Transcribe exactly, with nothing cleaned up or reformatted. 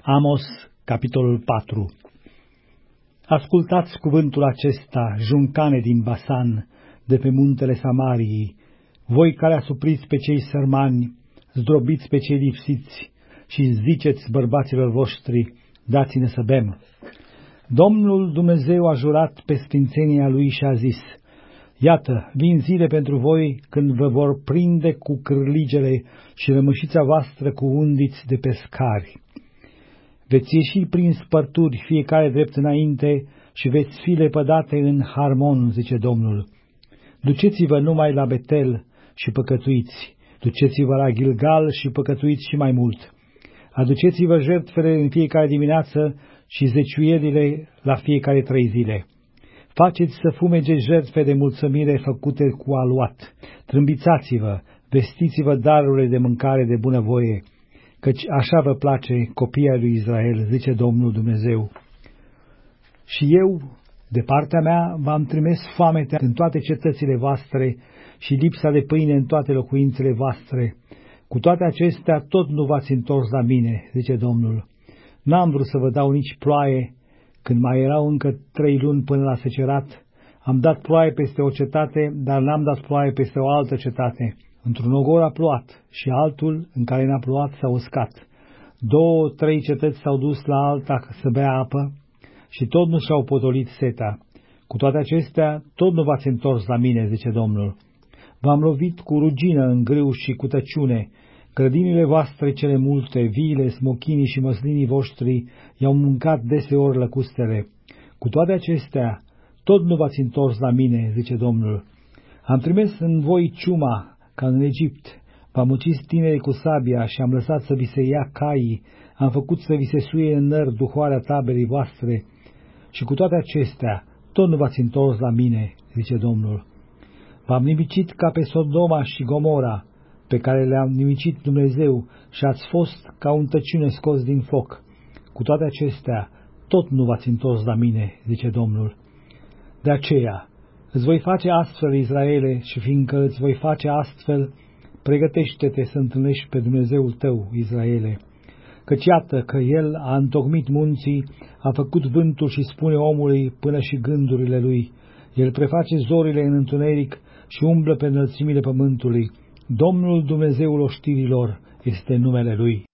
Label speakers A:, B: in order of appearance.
A: Amos, capitolul patru. Ascultați cuvântul acesta, juncane din Basan, de pe muntele Samariei, voi care asupriți pe cei sărmani, zdrobiți pe cei lipsiți și ziceți bărbaților voștri, dați-ne să bem. Domnul Dumnezeu a jurat pe sfințenia lui și a zis, iată, vin zile pentru voi când vă vor prinde cu cârligele și rămășița voastră cu undiți de pescari. Veți ieși prin spărturi, fiecare drept înainte, și veți fi lepădate în Harmon, zice Domnul. Duceți-vă numai la Betel și păcătuiți, duceți-vă la Gilgal și păcătuiți și mai mult. Aduceți-vă jertfele în fiecare dimineață și zeciuierile la fiecare trei zile. Faceți să fumege jertfe de mulțumire făcute cu aluat. Trâmbițați-vă, vestiți-vă darurile de mâncare de bunăvoie, căci așa vă place copiii lui Israel, zice Domnul Dumnezeu. Și eu, de partea mea, v-am trimis foametea în toate cetățile voastre și lipsa de pâine în toate locuințele voastre. Cu toate acestea, tot nu v-ați întors la mine, zice Domnul. N-am vrut să vă dau nici ploaie, când mai erau încă trei luni până la secerat. Am dat ploaie peste o cetate, dar n-am dat ploaie peste o altă cetate. Într-un ogor a plouat și altul, în care n-a plouat, s-a uscat. Două, trei cetăți s-au dus la alta să bea apă și tot nu și-au potolit seta. Cu toate acestea, tot nu v-ați întors la mine, zice Domnul. V-am lovit cu rugină în grâu și cu tăciune. Grădinile voastre cele multe, viile, smochinii și măslinii voștri i-au mâncat deseori lăcustele. Cu toate acestea, tot nu v-ați întors la mine, zice Domnul. Am trimis în voi ciuma, ca în Egipt, v-am ucis tinerii cu sabia și am lăsat să vi se ia caii, am făcut să vi se suie în năr duhoarea taberii voastre, și cu toate acestea, tot nu v-ați întors la mine, zice Domnul. V-am nimicit ca pe Sodoma și Gomora, pe care le-am nimicit Dumnezeu, și ați fost ca un tăciune scos din foc. Cu toate acestea, tot nu v-ați întors la mine, zice Domnul. De aceea, îți voi face astfel, Israele, și fiindcă îți voi face astfel, pregătește-te să întâlnești pe Dumnezeul tău, Israele. Căci iată că El a întocmit munții, a făcut vântul și spune omului până și gândurile lui. El preface zorile în întuneric și umblă pe înălțimile pământului. Domnul Dumnezeul oștirilor este numele Lui.